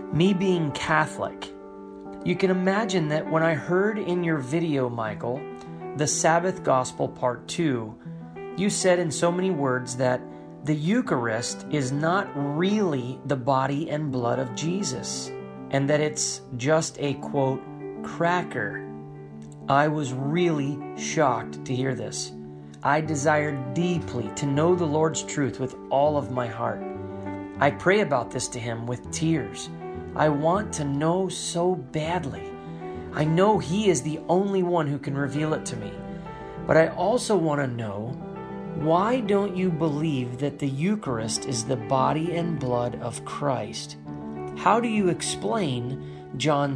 Me being Catholic, you can imagine that when I heard in your video, Michael, the Sabbath Gospel Part 2, you said in so many words that the Eucharist is not really the body and blood of Jesus, and that it's just a, quote, cracker. I was really shocked to hear this. I desired deeply to know the Lord's truth with all of my heart. I pray about this to Him with tears. I want to know so badly. I know He is the only one who can reveal it to me. But I also want to know, why don't you believe that the Eucharist is the body and blood of Christ? How do you explain John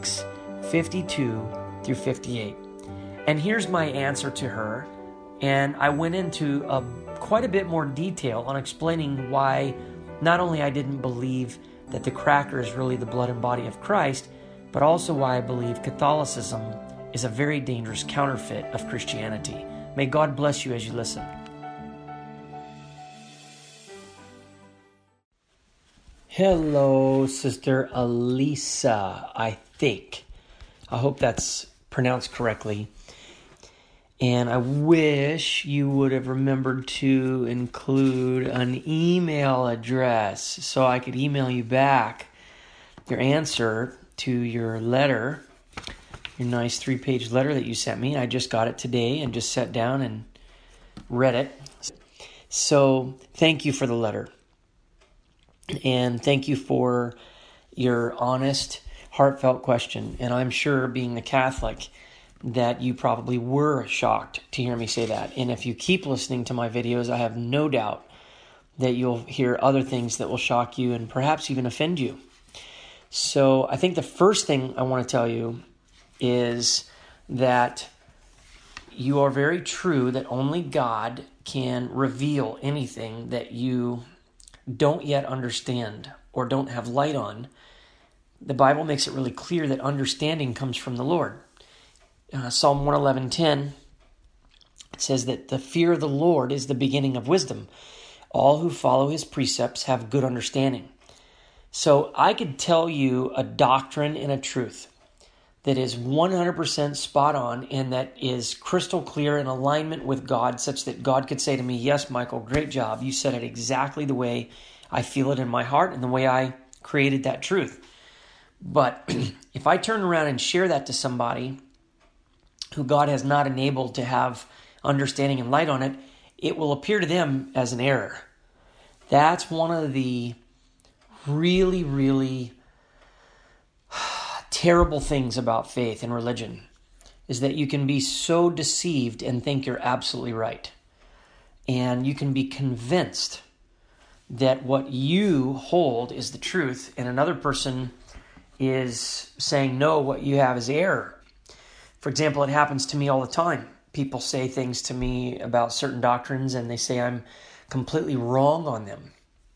6:52 through 58? And here's my answer to her. And I went into quite a bit more detail on explaining why not only I didn't believe that the cracker is really the blood and body of Christ, but also why I believe Catholicism is a very dangerous counterfeit of Christianity. May God bless you as you listen. Hello, Sister Elisa, I think. I hope that's pronounced correctly. And I wish you would have remembered to include an email address so I could email you back your answer to your letter, your nice 3-page letter that you sent me. I just got it today and just sat down and read it. So thank you for the letter. And thank you for your honest, heartfelt question. And I'm sure, being a Catholic, that you probably were shocked to hear me say that. And if you keep listening to my videos, I have no doubt that you'll hear other things that will shock you and perhaps even offend you. So I think the first thing I want to tell you is that you are very true that only God can reveal anything that you don't yet understand or don't have light on. The Bible makes it really clear that understanding comes from the Lord. Psalm 111:10 says that the fear of the Lord is the beginning of wisdom. All who follow His precepts have good understanding. So I could tell you a doctrine and a truth that is 100% spot on and that is crystal clear in alignment with God, such that God could say to me, yes, Michael, great job. You said it exactly the way I feel it in my heart and the way I created that truth. But if I turn around and share that to somebody who God has not enabled to have understanding and light on it, it will appear to them as an error. That's one of the really, really terrible things about faith and religion, is that you can be so deceived and think you're absolutely right. And you can be convinced that what you hold is the truth, and another person is saying, no, what you have is error. For example, it happens to me all the time. People say things to me about certain doctrines, and they say I'm completely wrong on them.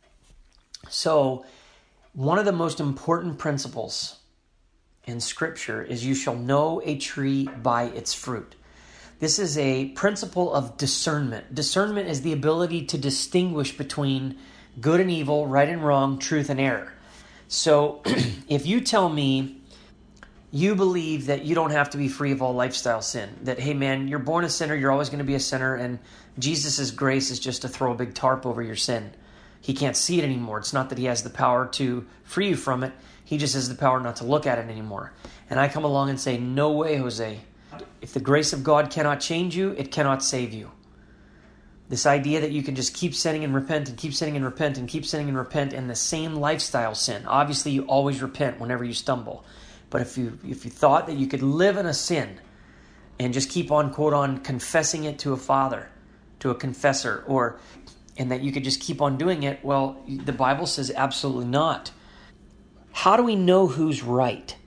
So, one of the most important principles in Scripture is you shall know a tree by its fruit. This is a principle of discernment. Discernment is the ability to distinguish between good and evil, right and wrong, truth and error. So, if you tell me you believe that you don't have to be free of all lifestyle sin, that, hey man, you're born a sinner, you're always going to be a sinner, and Jesus' grace is just to throw a big tarp over your sin. He can't see it anymore. It's not that He has the power to free you from it. He just has the power not to look at it anymore. And I come along and say, no way, Jose. If the grace of God cannot change you, it cannot save you. This idea that you can just keep sinning and repent and keep sinning and repent and keep sinning and repent in the same lifestyle sin. Obviously, you always repent whenever you stumble. But if you thought that you could live in a sin and just keep on, quote on, confessing it to a father, to a confessor, and that you could just keep on doing it, well, the Bible says absolutely not. How do we know who's right?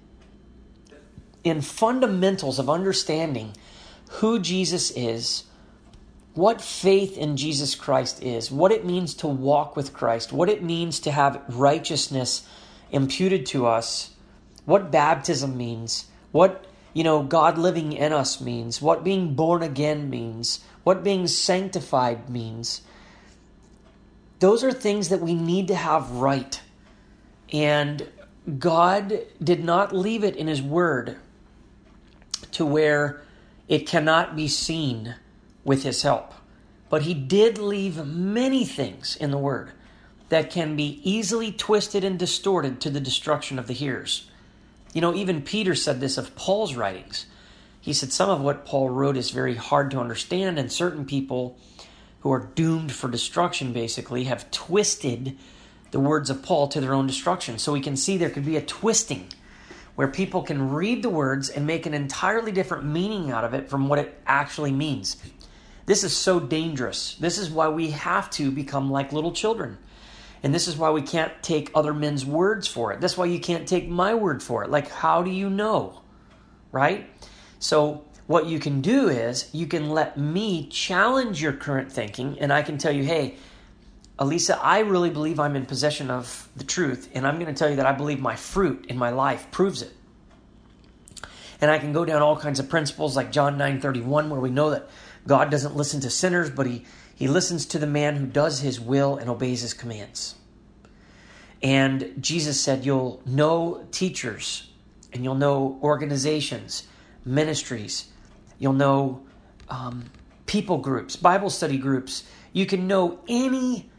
In fundamentals of understanding who Jesus is, what faith in Jesus Christ is, what it means to walk with Christ, what it means to have righteousness imputed to us, what baptism means, what God living in us means, what being born again means, what being sanctified means. Those are things that we need to have right. And God did not leave it in his word to where it cannot be seen with his help. But he did leave many things in the word that can be easily twisted and distorted to the destruction of the hearers. You know, even Peter said this of Paul's writings. He said some of what Paul wrote is very hard to understand, and certain people who are doomed for destruction basically have twisted the words of Paul to their own destruction. So we can see there could be a twisting where people can read the words and make an entirely different meaning out of it from what it actually means. This is so dangerous. This is why we have to become like little children. And this is why we can't take other men's words for it. That's why you can't take my word for it. Like, how do you know? Right? So what you can do is you can let me challenge your current thinking, and I can tell you, hey, Elisa, I really believe I'm in possession of the truth, and I'm going to tell you that I believe my fruit in my life proves it. And I can go down all kinds of principles like John 9:31, where we know that God doesn't listen to sinners, but he listens to the man who does his will and obeys his commands. And Jesus said you'll know teachers, and you'll know organizations, ministries, you'll know people groups, Bible study groups. You can know any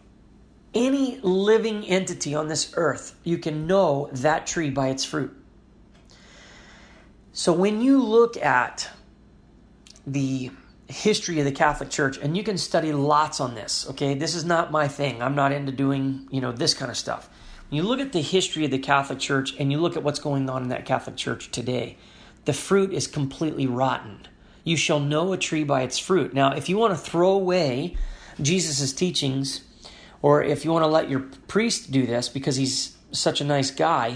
living entity on this earth. You can know that tree by its fruit. So when you look at the history of the Catholic Church, and you can study lots on this, okay? This is not my thing. I'm not into doing, this kind of stuff. When you look at the history of the Catholic Church and you look at what's going on in that Catholic Church today, the fruit is completely rotten. You shall know a tree by its fruit. Now, if you want to throw away Jesus' teachings, or if you want to let your priest do this because he's such a nice guy,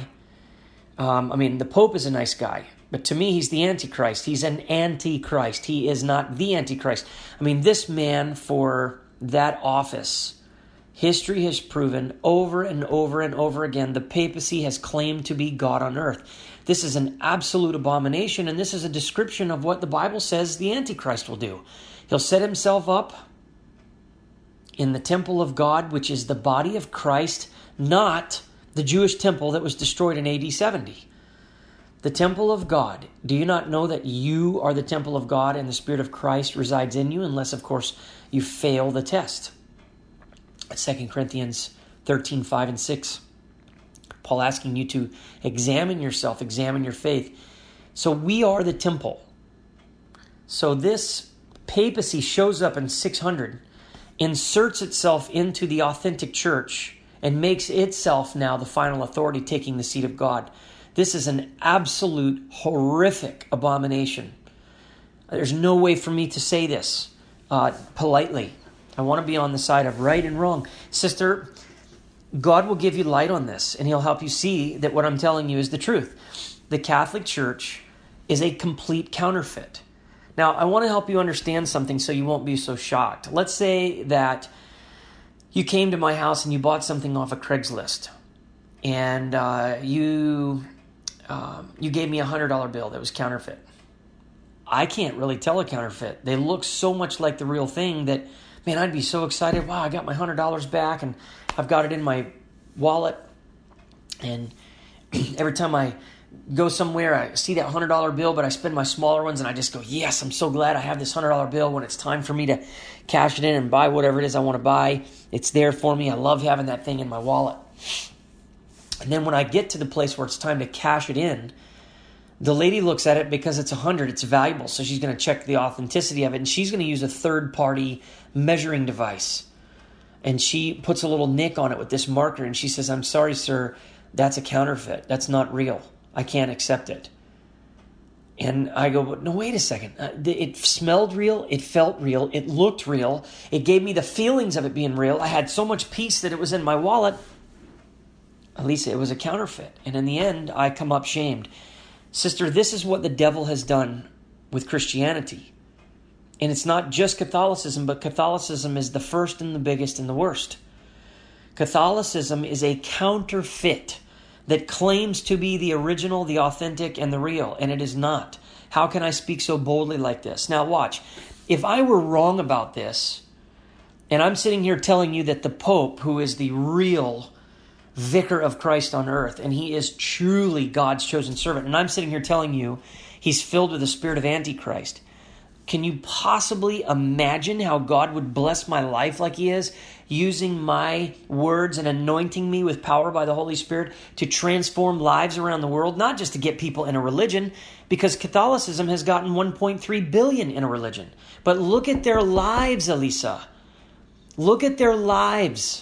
the Pope is a nice guy. But to me, he's the Antichrist. He's an Antichrist. He is not the Antichrist. This man, for that office, history has proven over and over and over again, the papacy has claimed to be God on earth. This is an absolute abomination, and this is a description of what the Bible says the Antichrist will do. He'll set himself up in the temple of God, which is the body of Christ, not the Jewish temple that was destroyed in AD 70. The temple of God. Do you not know that you are the temple of God and the Spirit of Christ resides in you, unless, of course, you fail the test? 2 Corinthians 13, 5 and 6. Paul asking you to examine yourself, examine your faith. So we are the temple. So this papacy shows up in 600, inserts itself into the authentic church, and makes itself now the final authority, taking the seat of God. This is an absolute horrific abomination. There's no way for me to say this politely. I want to be on the side of right and wrong. Sister, God will give you light on this, and he'll help you see that what I'm telling you is the truth. The Catholic Church is a complete counterfeit. Now, I want to help you understand something so you won't be so shocked. Let's say that you came to my house and you bought something off of Craigslist, and you gave me a $100 bill that was counterfeit. I can't really tell a counterfeit. They look so much like the real thing that, man, I'd be so excited. Wow, I got my $100 back, and I've got it in my wallet. And every time I go somewhere, I see that $100 bill, but I spend my smaller ones, and I just go, yes, I'm so glad I have this $100 bill. When it's time for me to cash it in and buy whatever it is I want to buy, it's there for me. I love having that thing in my wallet. And then when I get to the place where it's time to cash it in, the lady looks at it because it's 100, it's valuable. So she's going to check the authenticity of it, and she's going to use a third-party measuring device. And she puts a little nick on it with this marker, and she says, I'm sorry, sir, that's a counterfeit. That's not real. I can't accept it. And I go, no, wait a second. It smelled real. It felt real. It looked real. It gave me the feelings of it being real. I had so much peace that it was in my wallet. Elisa, it was a counterfeit. And in the end, I come up shamed. Sister, this is what the devil has done with Christianity. And it's not just Catholicism, but Catholicism is the first and the biggest and the worst. Catholicism is a counterfeit that claims to be the original, the authentic, and the real, and it is not. How can I speak so boldly like this? Now watch. If I were wrong about this, and I'm sitting here telling you that the Pope, who is the real vicar of Christ on earth, and he is truly God's chosen servant. And I'm sitting here telling you he's filled with the spirit of Antichrist. Can you possibly imagine how God would bless my life like he is, using my words and anointing me with power by the Holy Spirit to transform lives around the world, not just to get people in a religion, because Catholicism has gotten 1.3 billion in a religion. But look at their lives, Elisa. Look at their lives.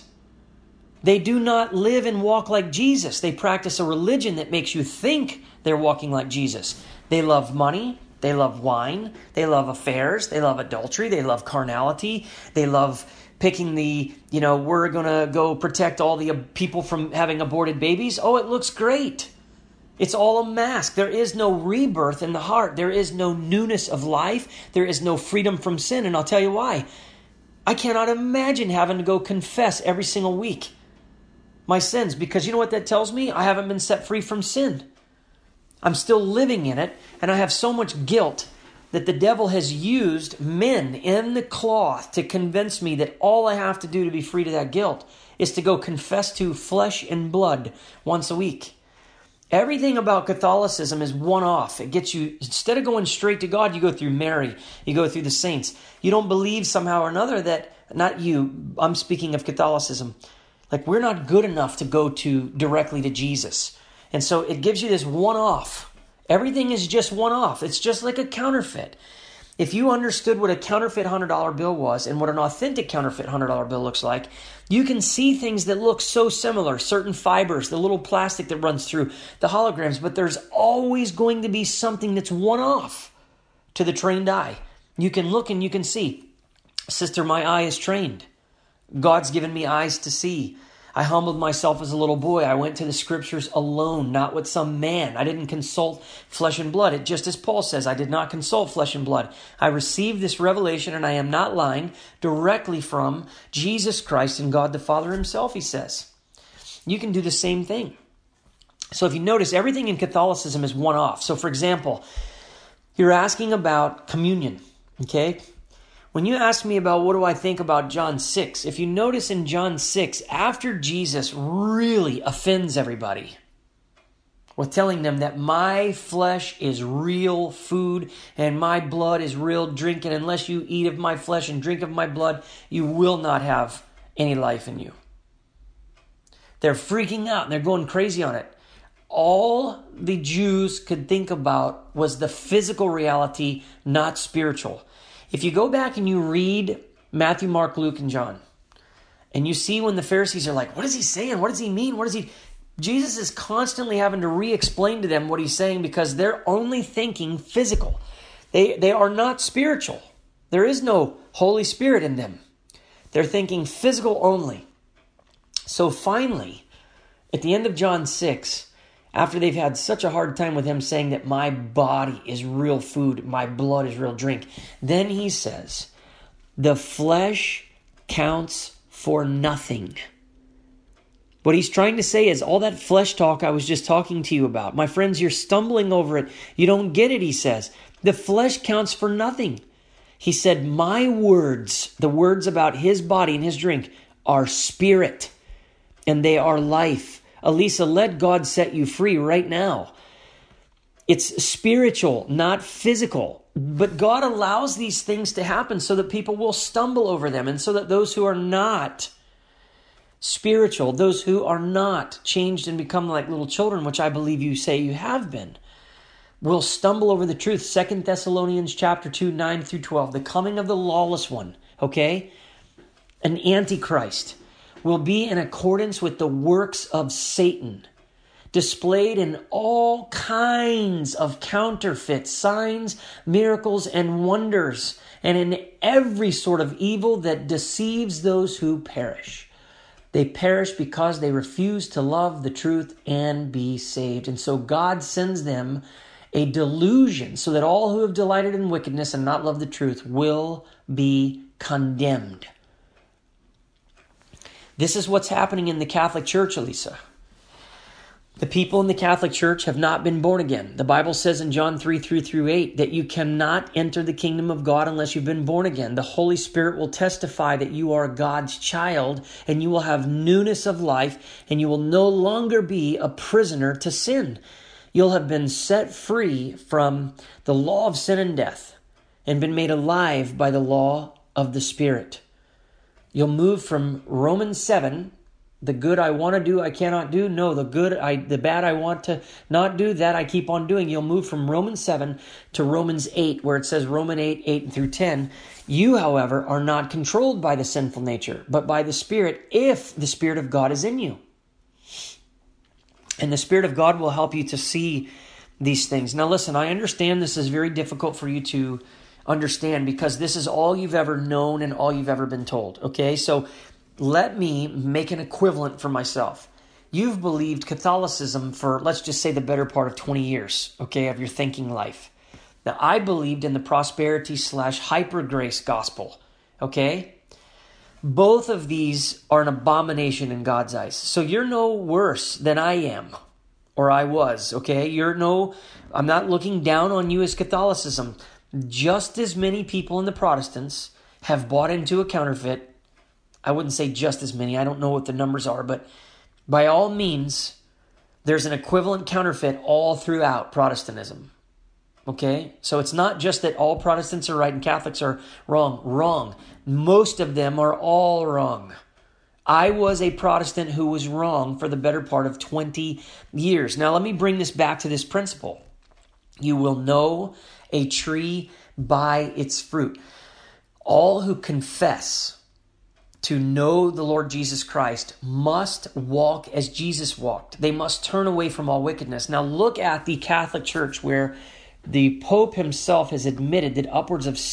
They do not live and walk like Jesus. They practice a religion that makes you think they're walking like Jesus. They love money. They love wine. They love affairs. They love adultery. They love carnality. They love picking we're going to go protect all the people from having aborted babies. Oh, it looks great. It's all a mask. There is no rebirth in the heart. There is no newness of life. There is no freedom from sin. And I'll tell you why. I cannot imagine having to go confess every single week my sins, because you know what that tells me? I haven't been set free from sin. I'm still living in it, and I have so much guilt that the devil has used men in the cloth to convince me that all I have to do to be free to that guilt is to go confess to flesh and blood once a week. Everything about Catholicism is one-off. It gets you, instead of going straight to God, you go through Mary, you go through the saints. You don't believe somehow or another that, not you, I'm speaking of Catholicism, like we're not good enough to go to directly to Jesus. And so it gives you this one-off. Everything is just one-off. It's just like a counterfeit. If you understood what a counterfeit $100 bill was and what an authentic counterfeit $100 bill looks like, you can see things that look so similar, certain fibers, the little plastic that runs through, the holograms, but there's always going to be something that's one-off to the trained eye. You can look and you can see. Sister, my eye is trained. God's given me eyes to see. I humbled myself as a little boy. I went to the scriptures alone, not with some man. I didn't consult flesh and blood. It just as Paul says, I did not consult flesh and blood. I received this revelation, and I am not lying, directly from Jesus Christ and God the Father himself, he says. You can do the same thing. So if you notice, everything in Catholicism is one-off. So for example, you're asking about communion, okay? When you ask me about what do I think about John 6, if you notice in John 6, after Jesus really offends everybody with telling them that my flesh is real food and my blood is real drink, and unless you eat of my flesh and drink of my blood, you will not have any life in you. They're freaking out and they're going crazy on it. All the Jews could think about was the physical reality, not spiritual. If you go back and you read Matthew, Mark, Luke, and John, and you see when the Pharisees are like, what is he saying? What does he mean? Jesus is constantly having to re-explain to them what he's saying because they're only thinking physical. They are not spiritual. There is no Holy Spirit in them. They're thinking physical only. So finally, at the end of John 6, after they've had such a hard time with him saying that my body is real food, my blood is real drink, then he says, the flesh counts for nothing. What he's trying to say is all that flesh talk I was just talking to you about. My friends, you're stumbling over it. You don't get it, he says. The flesh counts for nothing. He said, my words, the words about his body and his drink, are spirit, and they are life. Elisa, let God set you free right now. It's spiritual, not physical. But God allows these things to happen so that people will stumble over them, and so that those who are not spiritual, those who are not changed and become like little children, which I believe you say you have been, will stumble over the truth. 2 Thessalonians chapter 2, 9 through 12, the coming of the lawless one, okay? An antichrist will be in accordance with the works of Satan, displayed in all kinds of counterfeit signs, miracles, and wonders, and in every sort of evil that deceives those who perish. They perish because they refuse to love the truth and be saved. And so God sends them a delusion so that all who have delighted in wickedness and not loved the truth will be condemned. This is what's happening in the Catholic Church, Elisa. The people in the Catholic Church have not been born again. The Bible says in John 3:3-8 that you cannot enter the kingdom of God unless you've been born again. The Holy Spirit will testify that you are God's child, and you will have newness of life, and you will no longer be a prisoner to sin. You'll have been set free from the law of sin and death and been made alive by the law of the Spirit. You'll move from Romans 7, the good I want to do, I cannot do. No, the bad I want to not do, that I keep on doing. You'll move from Romans 7 to Romans 8, where it says Romans 8:8-10. You, however, are not controlled by the sinful nature, but by the Spirit, if the Spirit of God is in you. And the Spirit of God will help you to see these things. Now listen, I understand this is very difficult for you to understand because this is all you've ever known and all you've ever been told. Okay, so let me make an equivalent for myself. You've believed Catholicism for, let's just say, the better part of 20 years, okay, of your thinking life. Now, I believed in the prosperity/hyper grace gospel, okay? Both of these are an abomination in God's eyes. So you're no worse than I am, or I was, okay? I'm not looking down on you as Catholicism. Just as many people in the Protestants have bought into a counterfeit. I wouldn't say just as many. I don't know what the numbers are, but by all means, there's an equivalent counterfeit all throughout Protestantism. Okay? So it's not just that all Protestants are right and Catholics are wrong. Wrong. Most of them are all wrong. I was a Protestant who was wrong for the better part of 20 years. Now, let me bring this back to this principle. You will know a tree by its fruit. All who confess to know the Lord Jesus Christ must walk as Jesus walked. They must turn away from all wickedness. Now look at the Catholic Church, where the Pope himself has admitted that upwards of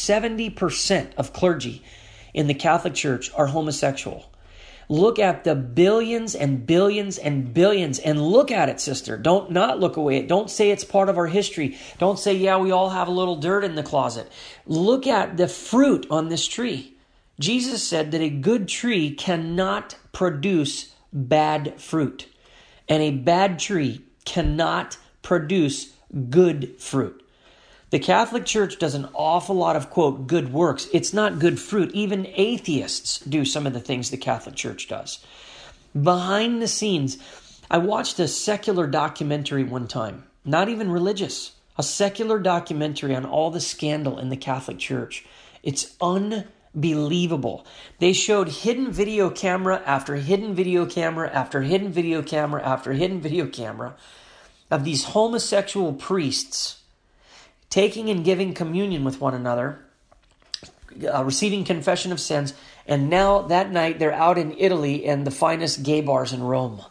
70% of clergy in the Catholic Church are homosexual. Look at the billions and billions and billions, and look at it, sister. Don't not look away. Don't say it's part of our history. Don't say, yeah, we all have a little dirt in the closet. Look at the fruit on this tree. Jesus said that a good tree cannot produce bad fruit, and a bad tree cannot produce good fruit. The Catholic Church does an awful lot of, quote, good works. It's not good fruit. Even atheists do some of the things the Catholic Church does. Behind the scenes, I watched a secular documentary one time, not even religious, a secular documentary on all the scandal in the Catholic Church. It's unbelievable. They showed hidden video camera after hidden video camera after hidden video camera after hidden video camera of these homosexual priests taking and giving communion with one another, receiving confession of sins, and now that night they're out in Italy in the finest gay bars in Rome.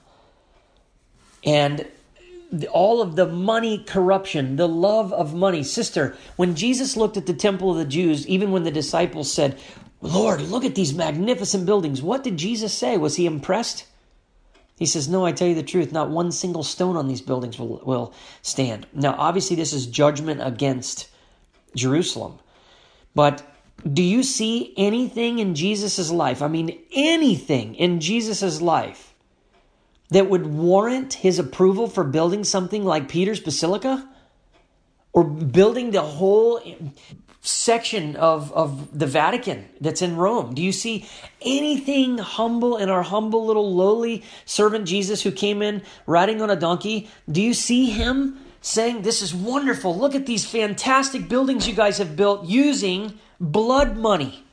And all of the money corruption, the love of money. Sister, when Jesus looked at the temple of the Jews, even when the disciples said, Lord, look at these magnificent buildings, what did Jesus say? Was he impressed? He says, no, I tell you the truth, not one single stone on these buildings will stand. Now, obviously, this is judgment against Jerusalem. But do you see anything in Jesus' life, I mean anything in Jesus' life, that would warrant his approval for building something like Peter's Basilica? Or building the whole section of the Vatican that's in Rome? Do you see anything humble in our humble little lowly servant Jesus who came in riding on a donkey? Do you see him saying, this is wonderful, look at these fantastic buildings you guys have built using blood money?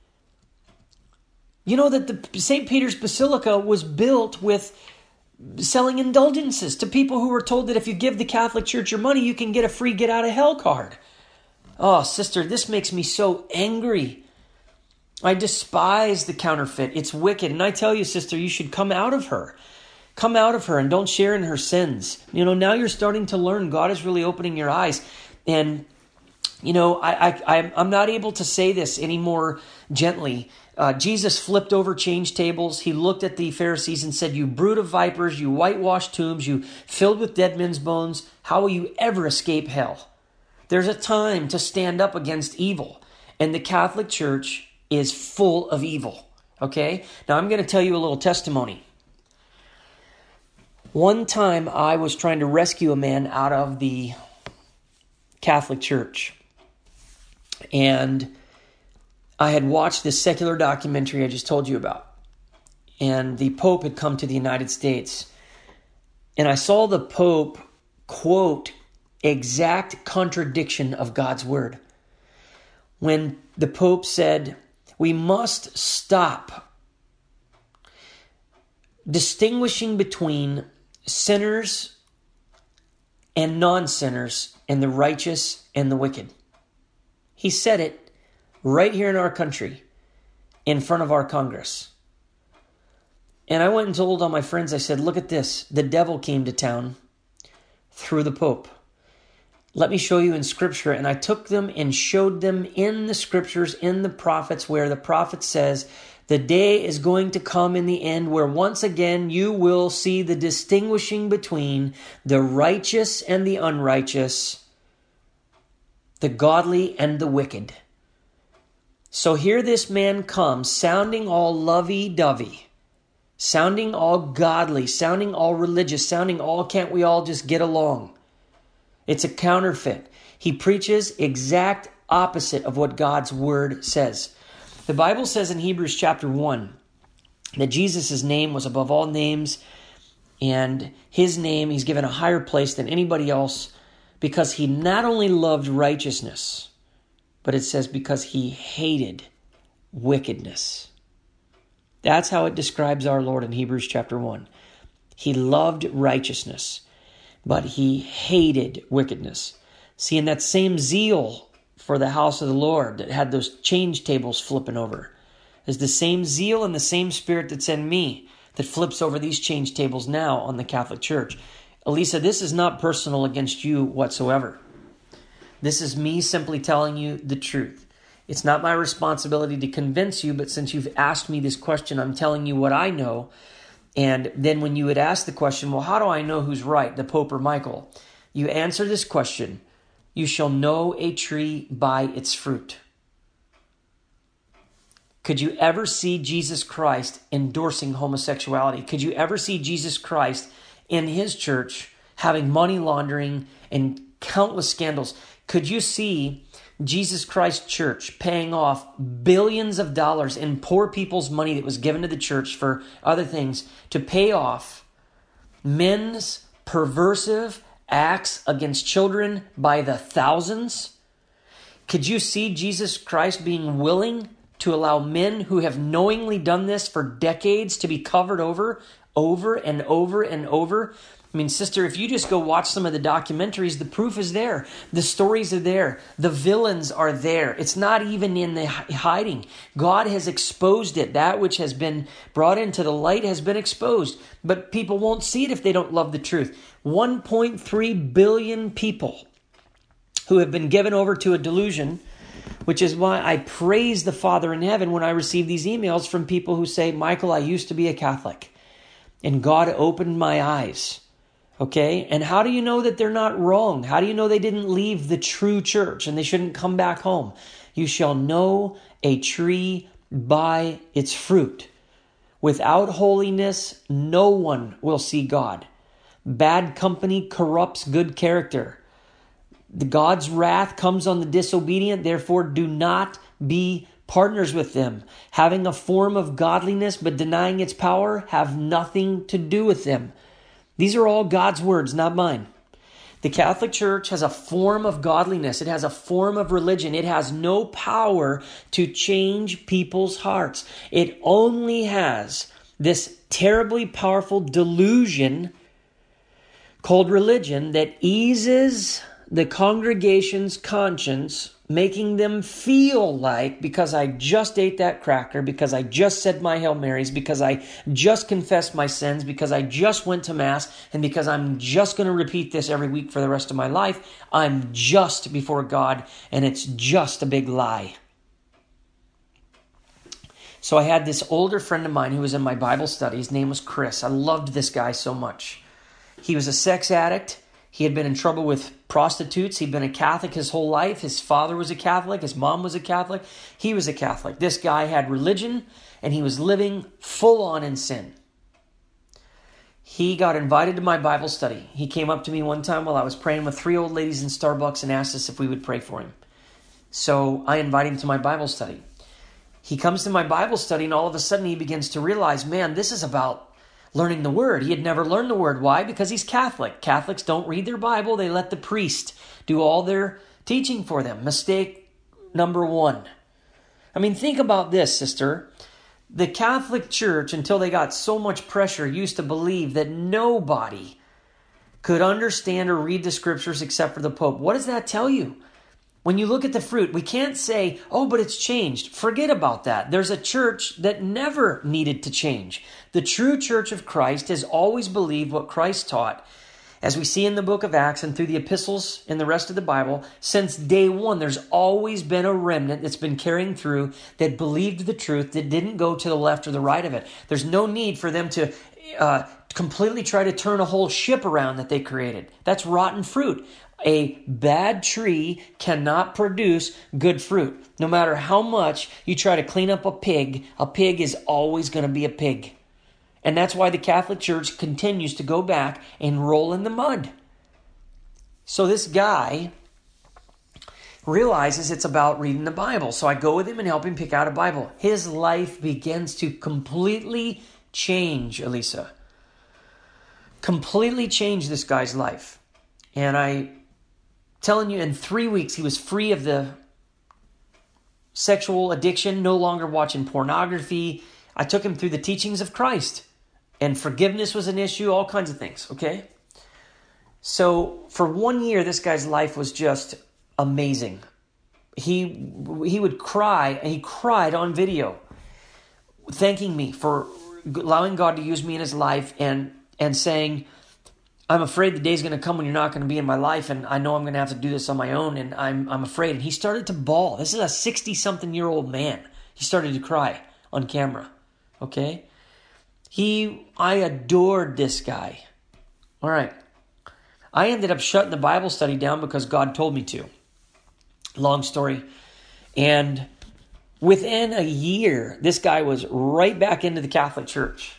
You know that the St. Peter's Basilica was built with selling indulgences to people who were told that if you give the Catholic Church your money, you can get a free get out of hell card. Oh, sister, this makes me so angry. I despise the counterfeit. It's wicked. And I tell you, sister, you should come out of her. Come out of her and don't share in her sins. You know, now you're starting to learn. God is really opening your eyes. And, you know, I'm not able to say this any more gently. Jesus flipped over change tables. He looked at the Pharisees and said, you brood of vipers, you whitewashed tombs, you filled with dead men's bones, how will you ever escape hell? There's a time to stand up against evil. And the Catholic Church is full of evil. Okay? Now I'm going to tell you a little testimony. One time I was trying to rescue a man out of the Catholic Church. And I had watched this secular documentary I just told you about. And the Pope had come to the United States. And I saw the Pope quote exact contradiction of God's word. When the Pope said, we must stop distinguishing between sinners and non-sinners and the righteous and the wicked. He said it right here in our country in front of our Congress. And I went and told all my friends, I said, look at this. The devil came to town through the Pope. Let me show you in Scripture. And I took them and showed them in the Scriptures, in the prophets, where the prophet says, the day is going to come in the end where once again you will see the distinguishing between the righteous and the unrighteous, the godly and the wicked. So here this man comes sounding all lovey-dovey, sounding all godly, sounding all religious, sounding all can't we all just get along. It's a counterfeit. He preaches exact opposite of what God's word says. The Bible says in Hebrews chapter 1 that Jesus' name was above all names, and his name he's given a higher place than anybody else because he not only loved righteousness, but it says because he hated wickedness. That's how it describes our Lord in Hebrews chapter 1. He loved righteousness, but he hated wickedness. See, in that same zeal for the house of the Lord that had those change tables flipping over is the same zeal and the same spirit that's in me that flips over these change tables now on the Catholic Church. Elisa, this is not personal against you whatsoever. This is me simply telling you the truth. It's not my responsibility to convince you, but since you've asked me this question, I'm telling you what I know. And then when you would ask the question, well, how do I know who's right, the Pope or Michael? You answer this question, you shall know a tree by its fruit. Could you ever see Jesus Christ endorsing homosexuality? Could you ever see Jesus Christ in his church having money laundering and countless scandals? Could you see Jesus Christ Church paying off billions of dollars in poor people's money that was given to the church for other things to pay off men's perversive acts against children by the thousands? Could you see Jesus Christ being willing to allow men who have knowingly done this for decades to be covered over and over and over? I mean, sister, if you just go watch some of the documentaries, the proof is there. The stories are there. The villains are there. It's not even in the hiding. God has exposed it. That which has been brought into the light has been exposed. But people won't see it if they don't love the truth. 1.3 billion people who have been given over to a delusion, which is why I praise the Father in heaven when I receive these emails from people who say, Michael, I used to be a Catholic, and God opened my eyes. Okay, and how do you know that they're not wrong? How do you know they didn't leave the true church and they shouldn't come back home? You shall know a tree by its fruit. Without holiness, no one will see God. Bad company corrupts good character. God's wrath comes on the disobedient, therefore do not be partners with them. Having a form of godliness but denying its power have nothing to do with them. These are all God's words, not mine. The Catholic Church has a form of godliness. It has a form of religion. It has no power to change people's hearts. It only has this terribly powerful delusion called religion that eases the congregation's conscience, making them feel like, because I just ate that cracker, because I just said my Hail Marys, because I just confessed my sins, because I just went to Mass, and because I'm just going to repeat this every week for the rest of my life, I'm just before God, and it's just a big lie. So I had this older friend of mine who was in my Bible study. His name was Chris. I loved this guy so much. He was a sex addict. He had been in trouble with prostitutes. He'd been a Catholic his whole life. His father was a Catholic. His mom was a Catholic. He was a Catholic. This guy had religion, and he was living full on in sin. He got invited to my Bible study. He came up to me one time while I was praying with 3 old ladies in Starbucks and asked us if we would pray for him. So I invited him to my Bible study. He comes to my Bible study, and all of a sudden he begins to realize, man, this is about learning the Word. He had never learned the Word. Why? Because he's Catholic. Catholics don't read their Bible. They let the priest do all their teaching for them. Mistake number 1. I mean, think about this, sister. The Catholic Church, until they got so much pressure, used to believe that nobody could understand or read the Scriptures except for the Pope. What does that tell you? When you look at the fruit, we can't say, oh, but it's changed. Forget about that. There's a church that never needed to change. The true Church of Christ has always believed what Christ taught. As we see in the book of Acts and through the epistles and the rest of the Bible, since day one, there's always been a remnant that's been carrying through that believed the truth, that didn't go to the left or the right of it. There's no need for them to completely try to turn a whole ship around that they created. That's rotten fruit. A bad tree cannot produce good fruit. No matter how much you try to clean up a pig is always going to be a pig. And that's why the Catholic Church continues to go back and roll in the mud. So this guy realizes it's about reading the Bible. So I go with him and help him pick out a Bible. His life begins to completely change, Elisa. Completely change this guy's life. And I telling you, in 3 weeks, he was free of the sexual addiction, no longer watching pornography. I took him through the teachings of Christ. And forgiveness was an issue, all kinds of things, okay? So for 1 year, this guy's life was just amazing. He would cry, and he cried on video, thanking me for allowing God to use me in his life and saying, I'm afraid the day's going to come when you're not going to be in my life, and I know I'm going to have to do this on my own, and I'm afraid. And he started to bawl. This is a 60-something-year-old man. He started to cry on camera, okay? I adored this guy. All right. I ended up shutting the Bible study down because God told me to. Long story. And within a year, this guy was right back into the Catholic Church.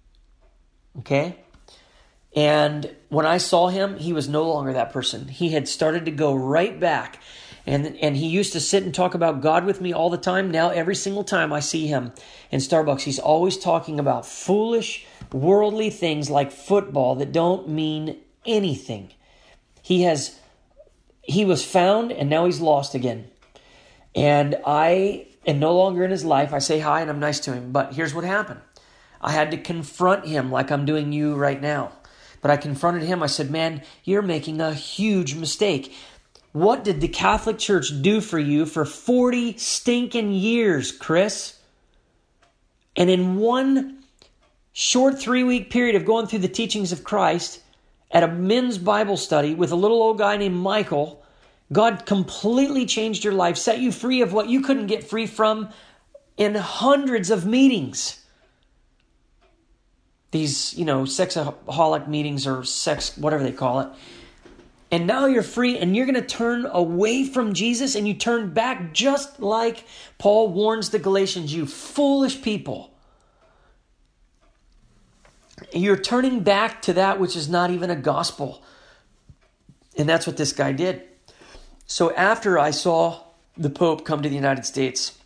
Okay? And when I saw him, he was no longer that person. He had started to go right back. And he used to sit and talk about God with me all the time. Now, every single time I see him in Starbucks, he's always talking about foolish, worldly things like football that don't mean anything. He was found, and now he's lost again. And I am no longer in his life. I say hi, and I'm nice to him. But here's what happened. I had to confront him like I'm doing you right now. But I confronted him. I said, man, you're making a huge mistake. What did the Catholic Church do for you for 40 stinking years, Chris? And in one short 3-week period of going through the teachings of Christ at a men's Bible study with a little old guy named Michael, God completely changed your life, set you free of what you couldn't get free from in hundreds of meetings. These, sexaholic meetings or sex, whatever they call it. And now you're free, and you're going to turn away from Jesus, and you turn back just like Paul warns the Galatians, you foolish people. You're turning back to that which is not even a gospel. And that's what this guy did. So after I saw the Pope come to the United States,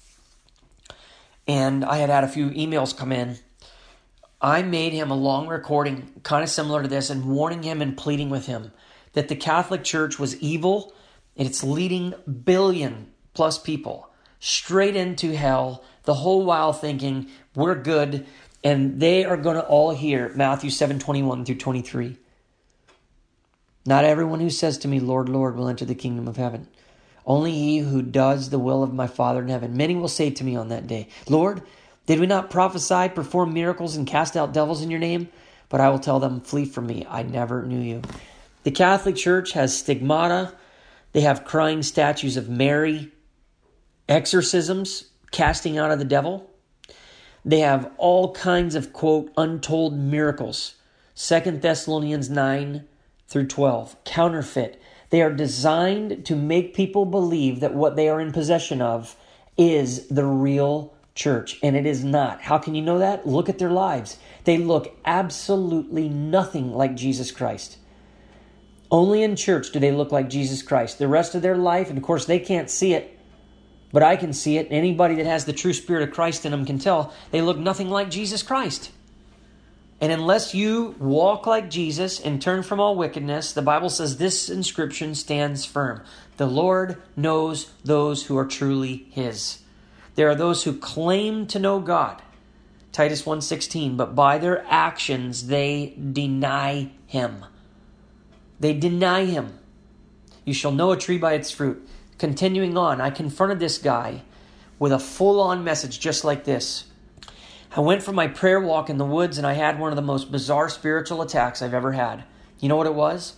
and I had a few emails come in, I made him a long recording, kind of similar to this, and warning him and pleading with him that the Catholic Church was evil, and it's leading billion-plus people straight into hell, the whole while thinking we're good, and they are going to all hear Matthew 7:21 through 23. Not everyone who says to me, Lord, Lord, will enter the kingdom of heaven. Only he who does the will of my Father in heaven. Many will say to me on that day, Lord, did we not prophesy, perform miracles, and cast out devils in your name? But I will tell them, flee from me, I never knew you. The Catholic Church has stigmata. They have crying statues of Mary, exorcisms, casting out of the devil. They have all kinds of, quote, untold miracles. 2 Thessalonians 9 through 12. Counterfeit. They are designed to make people believe that what they are in possession of is the real church, and it is not. How can you know that? Look at their lives. They look absolutely nothing like Jesus Christ. Only in church do they look like Jesus Christ. The rest of their life, and of course they can't see it, but I can see it. Anybody that has the true Spirit of Christ in them can tell they look nothing like Jesus Christ. And unless you walk like Jesus and turn from all wickedness, the Bible says this inscription stands firm. The Lord knows those who are truly His. There are those who claim to know God. Titus 1:16, but by their actions they deny Him. They deny Him. You shall know a tree by its fruit. Continuing on, I confronted this guy with a full-on message just like this. I went for my prayer walk in the woods and I had one of the most bizarre spiritual attacks I've ever had. You know what it was?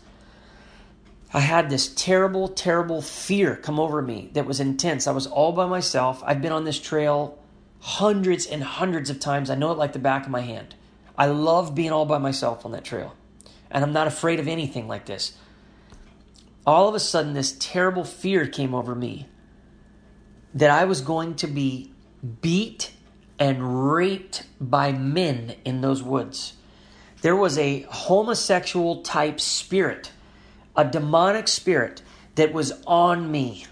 I had this terrible, terrible fear come over me that was intense. I was all by myself. I've been on this trail hundreds and hundreds of times. I know it like the back of my hand. I love being all by myself on that trail. And I'm not afraid of anything like this. All of a sudden, this terrible fear came over me that I was going to be beat and raped by men in those woods. There was a homosexual type spirit, a demonic spirit that was on me.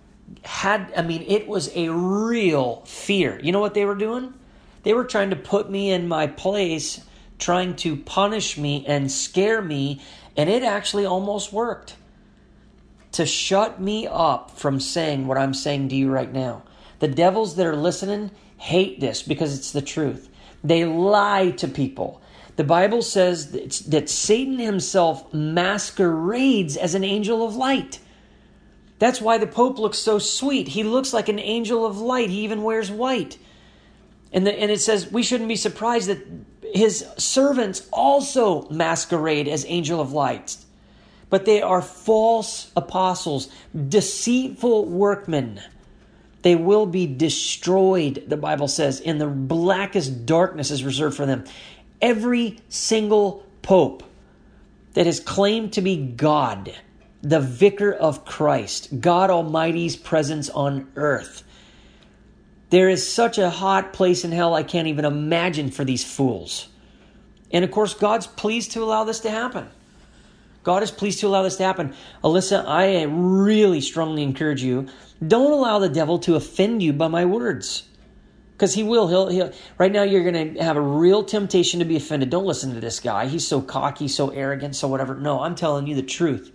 It was a real fear. You know what they were doing? They were trying to put me in my place, trying to punish me and scare me, and it actually almost worked to shut me up from saying what I'm saying to you right now. The devils that are listening hate this because it's the truth. They lie to people. The Bible says that Satan himself masquerades as an angel of light. That's why the Pope looks so sweet. He looks like an angel of light. He even wears white. And it says we shouldn't be surprised that his servants also masquerade as angel of light. But they are false apostles, deceitful workmen. They will be destroyed, the Bible says, and the blackest darkness is reserved for them. Every single pope that has claimed to be God, the vicar of Christ, God Almighty's presence on earth. There is such a hot place in hell I can't even imagine for these fools. And of course, God's pleased to allow this to happen. God is pleased to allow this to happen. Alyssa, I really strongly encourage you, don't allow the devil to offend you by my words. Because he will. He'll. Right now you're going to have a real temptation to be offended. Don't listen to this guy. He's so cocky, so arrogant, so whatever. No, I'm telling you the truth.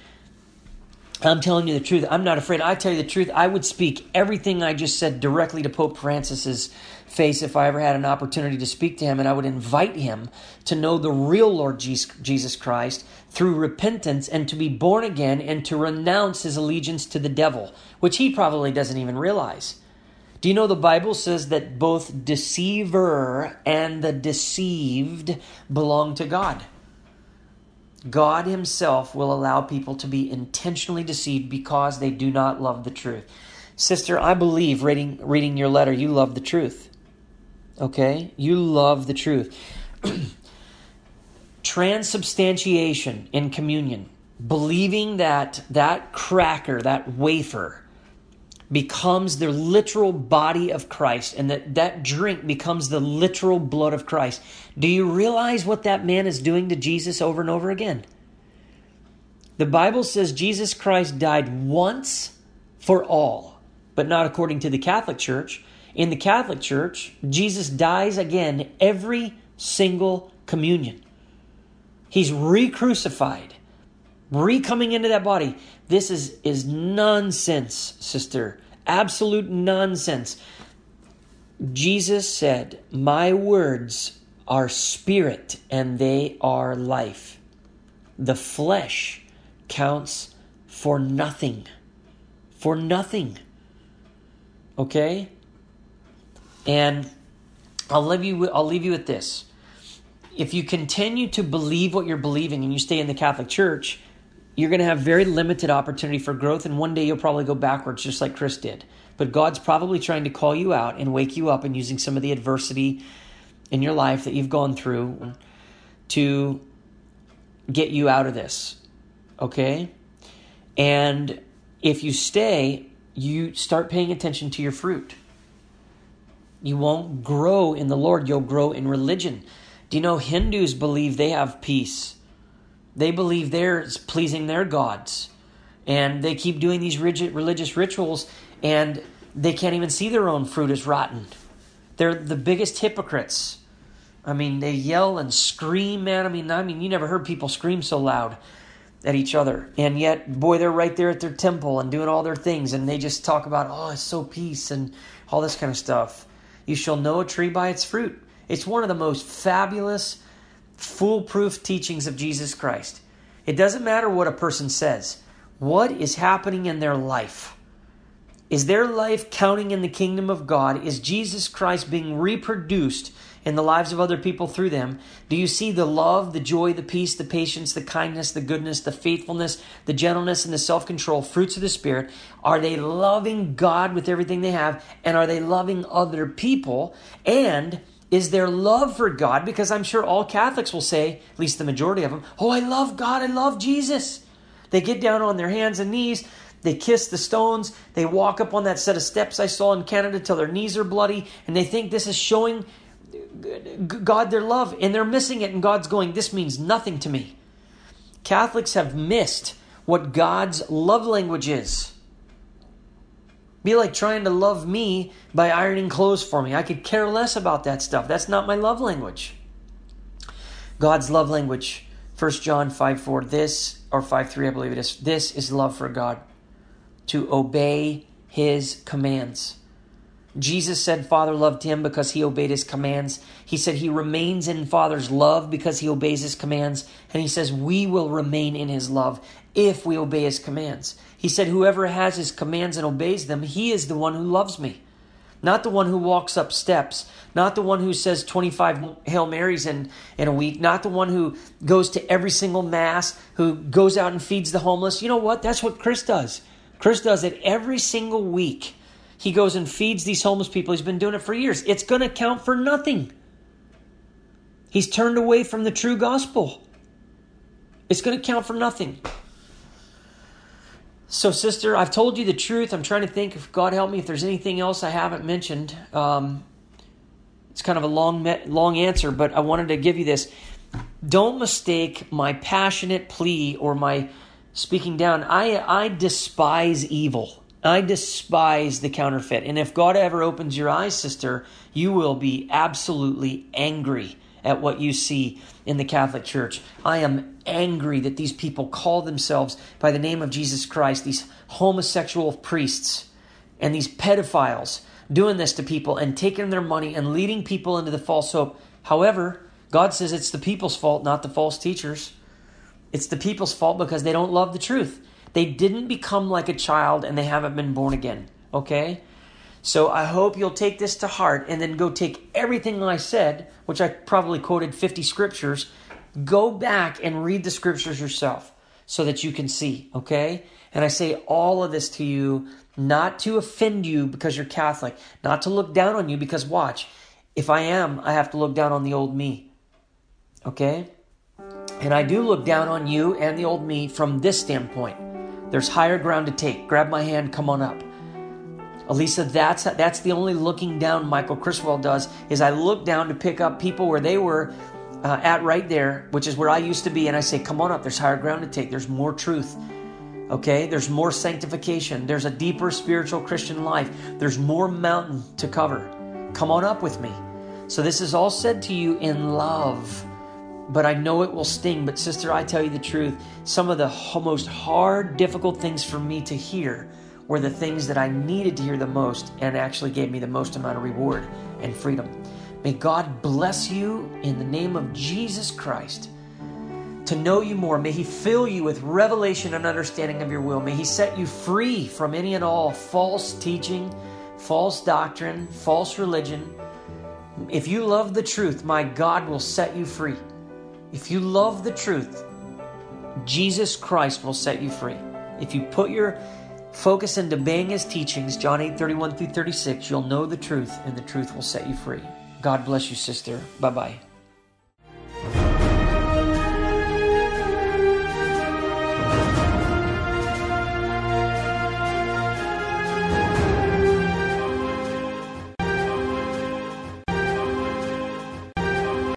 I'm telling you the truth. I'm not afraid. I tell you the truth. I would speak everything I just said directly to Pope Francis's face if I ever had an opportunity to speak to him, and I would invite him to know the real Lord Jesus Christ through repentance and to be born again and to renounce his allegiance to the devil, which he probably doesn't even realize. Do you know the Bible says that both deceiver and the deceived belong to God? God himself will allow people to be intentionally deceived because they do not love the truth. Sister, I believe reading your letter, you love the truth. Okay? You love the truth. Transubstantiation in communion. Believing that cracker, that wafer, becomes the literal body of Christ and that drink becomes the literal blood of Christ. Do you realize what that man is doing to Jesus over and over again? The Bible says Jesus Christ died once for all, but not according to the Catholic Church. In the Catholic Church, Jesus dies again every single communion. He's re-crucified, re-coming into that body. This is nonsense, sister. Absolute nonsense. Jesus said, my words are spirit and they are life. The flesh counts for nothing. For nothing. Okay? And I'll leave you with this. If you continue to believe what you're believing and you stay in the Catholic Church, you're going to have very limited opportunity for growth, and one day you'll probably go backwards just like Chris did. But God's probably trying to call you out and wake you up and using some of the adversity in your life that you've gone through to get you out of this. Okay? And if you stay, you start paying attention to your fruit. You won't grow in the Lord. You'll grow in religion. Do you know Hindus believe they have peace? They believe they're pleasing their gods. And they keep doing these rigid religious rituals, and they can't even see their own fruit is rotten. They're the biggest hypocrites. I mean, they yell and scream, man. I mean, you never heard people scream so loud at each other. And yet, boy, they're right there at their temple and doing all their things. And they just talk about, oh, it's so peace and all this kind of stuff. You shall know a tree by its fruit. It's one of the most fabulous, foolproof teachings of Jesus Christ. It doesn't matter what a person says. What is happening in their life? Is their life counting in the kingdom of God? Is Jesus Christ being reproduced in the lives of other people through them? Do you see the love, the joy, the peace, the patience, the kindness, the goodness, the faithfulness, the gentleness, and the self-control, fruits of the Spirit? Are they loving God with everything they have? And are they loving other people? And is their love for God, because I'm sure all Catholics will say, at least the majority of them, oh, I love God, I love Jesus. They get down on their hands and knees, they kiss the stones, they walk up on that set of steps I saw in Canada till their knees are bloody, and they think this is showing God their love, and they're missing it, and God's going, this means nothing to me. Catholics have missed what God's love language is. Be like trying to love me by ironing clothes for me. I could care less about that stuff. That's not my love language. God's love language, 1 John 5:4, this, or 5:3, I believe it is. This is love for God, to obey His commands. Jesus said Father loved Him because He obeyed His commands. He said He remains in Father's love because He obeys His commands. And He says we will remain in His love if we obey His commands. He said whoever has His commands and obeys them, he is the one who loves me. Not the one who walks up steps. Not the one who says 25 Hail Marys in a week. Not the one who goes to every single Mass, who goes out and feeds the homeless. You know what? That's what Chris does. Chris does it every single week. He goes and feeds these homeless people. He's been doing it for years. It's going to count for nothing. He's turned away from the true gospel. It's going to count for nothing. So, sister, I've told you the truth. I'm trying to think, if God help me, if there's anything else I haven't mentioned. It's kind of a long answer, but I wanted to give you this. Don't mistake my passionate plea or my speaking down. I despise evil. I despise the counterfeit. And if God ever opens your eyes, sister, you will be absolutely angry at what you see in the Catholic Church. I am angry that these people call themselves by the name of Jesus Christ, these homosexual priests and these pedophiles doing this to people and taking their money and leading people into the false hope. However, God says it's the people's fault, not the false teachers. It's the people's fault because they don't love the truth. They didn't become like a child and they haven't been born again. Okay? So I hope you'll take this to heart and then go take everything I said, which I probably quoted 50 scriptures, go back and read the scriptures yourself so that you can see. Okay? And I say all of this to you not to offend you because you're Catholic, not to look down on you because watch, if I am, I have to look down on the old me. Okay? And I do look down on you and the old me from this standpoint. There's higher ground to take. Grab my hand, come on up. Elisa, that's the only looking down Michael Criswell does, is I look down to pick up people where they were at right there, which is where I used to be, and I say, come on up, there's higher ground to take. There's more truth. Okay? There's more sanctification. There's a deeper spiritual Christian life. There's more mountain to cover. Come on up with me. So this is all said to you in love. But I know it will sting. But sister, I tell you the truth. Some of the most hard, difficult things for me to hear were the things that I needed to hear the most and actually gave me the most amount of reward and freedom. May God bless you in the name of Jesus Christ to know you more. May He fill you with revelation and understanding of your will. May He set you free from any and all false teaching, false doctrine, false religion. If you love the truth, my God will set you free. If you love the truth, Jesus Christ will set you free. If you put your focus into obeying His teachings, John 8:31 through 36, you'll know the truth, and the truth will set you free. God bless you, sister. Bye-bye.